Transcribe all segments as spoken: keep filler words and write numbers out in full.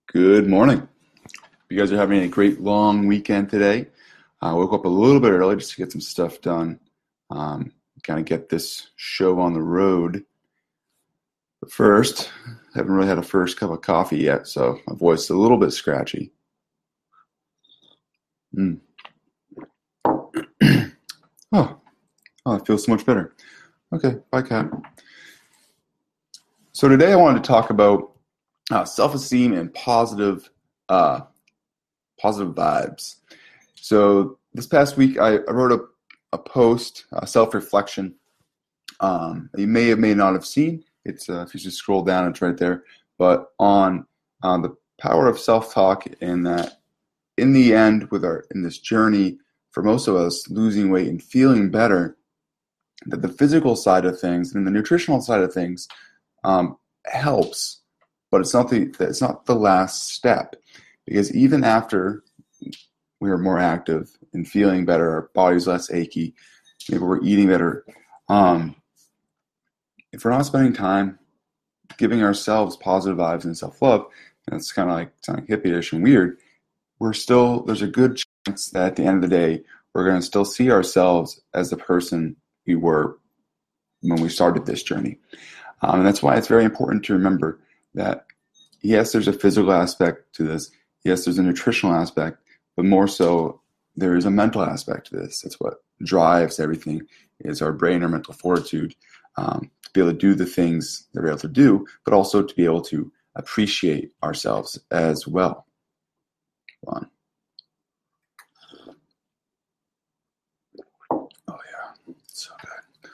Good morning. You guys are having a great long weekend today. I woke up a little bit early just to get some stuff done, um, kind of get this show on the road. But first, I haven't really had a first cup of coffee yet, so my voice is a little bit scratchy. Mm. oh, oh, it feels so much better. Okay, bye, Kat. So today I wanted to talk about uh, self-esteem and positive uh, positive vibes. So this past week, I, I wrote a, a post, a self-reflection. Um, you may have may not have seen. It's uh, if you just scroll down, it's right there. But on uh, the power of self-talk, and that in the end, with our in this journey, for most of us, losing weight and feeling better, that the physical side of things and the nutritional side of things um, helps, but it's not the it's not the last step. Because even after we are more active and feeling better, our body's less achy, maybe we're eating better, um, if we're not spending time giving ourselves positive vibes and self-love, and it's kind of like sounding hippie-ish and weird, we're still, there's a good chance that at the end of the day, we're going to still see ourselves as the person we were when we started this journey. Um, and that's why it's very important to remember that, yes, there's a physical aspect to this. Yes, there's a nutritional aspect, but more so, there is a mental aspect to this. That's what drives everything, is our brain, our mental fortitude, um, to be able to do the things that we're able to do, but also to be able to appreciate ourselves as well. Hold on. Oh, yeah, so good.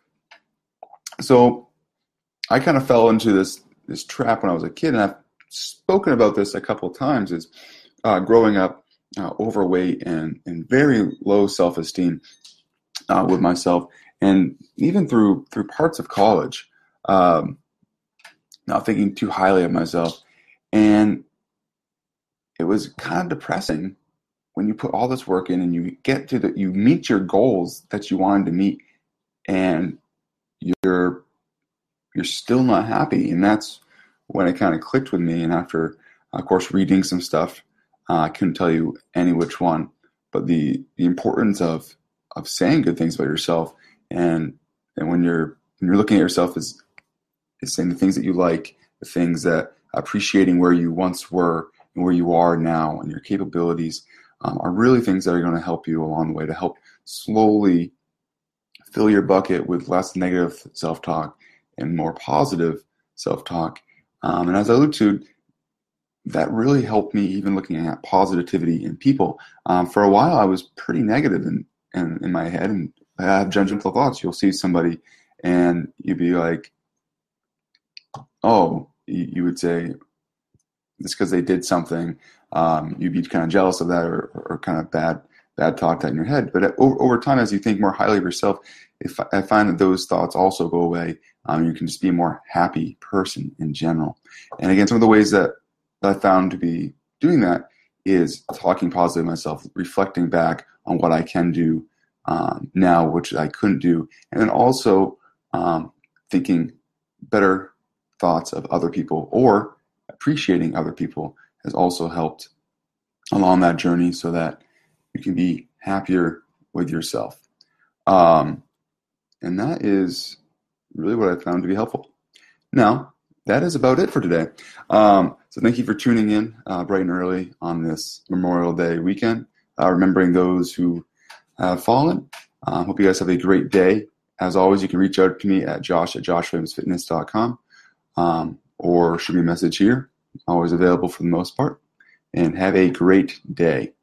So I kind of fell into this, this trap when I was a kid, and I've spoken about this a couple of times, is uh, growing up uh, overweight and, and very low self-esteem uh, with myself, and even through through parts of college, um, not thinking too highly of myself. And it was kind of depressing when you put all this work in and you get to the, you meet your goals that you wanted to meet, and you're you're still not happy. And that's when it kind of clicked with me. And after, of course, reading some stuff, uh, I couldn't tell you any which one, but the, the importance of of saying good things about yourself, and and when you're when you're looking at yourself as, as saying the things that you like, the things that appreciating where you once were and where you are now, and your capabilities um, are really things that are going to help you along the way to help slowly fill your bucket with less negative self-talk and more positive self-talk. Um, and as I alluded to, that really helped me even looking at positivity in people. Um, for a while, I was pretty negative in, in, in my head, and I have judgmental thoughts. You'll see somebody and you'd be like, oh, you, you would say, it's because they did something. Um, you'd be kind of jealous of that, or, or kind of bad bad talk that in your head. But over, over time, as you think more highly of yourself, if I find that those thoughts also go away. Um, you can just be a more happy person in general. And again, some of the ways that, that I found to be doing that is talking positively to myself, reflecting back on what I can do um, now, which I couldn't do, and then also um, thinking better thoughts of other people, or appreciating other people has also helped along that journey, so that you can be happier with yourself. Um, and that is really what I found to be helpful. Now, that is about it for today. Um, so thank you for tuning in uh, bright and early on this Memorial Day weekend, uh, remembering those who have fallen. Uh, hope you guys have a great day. As always, you can reach out to me at josh at josh williams fitness dot com, um, or shoot me a message here. Always available for the most part. And have a great day.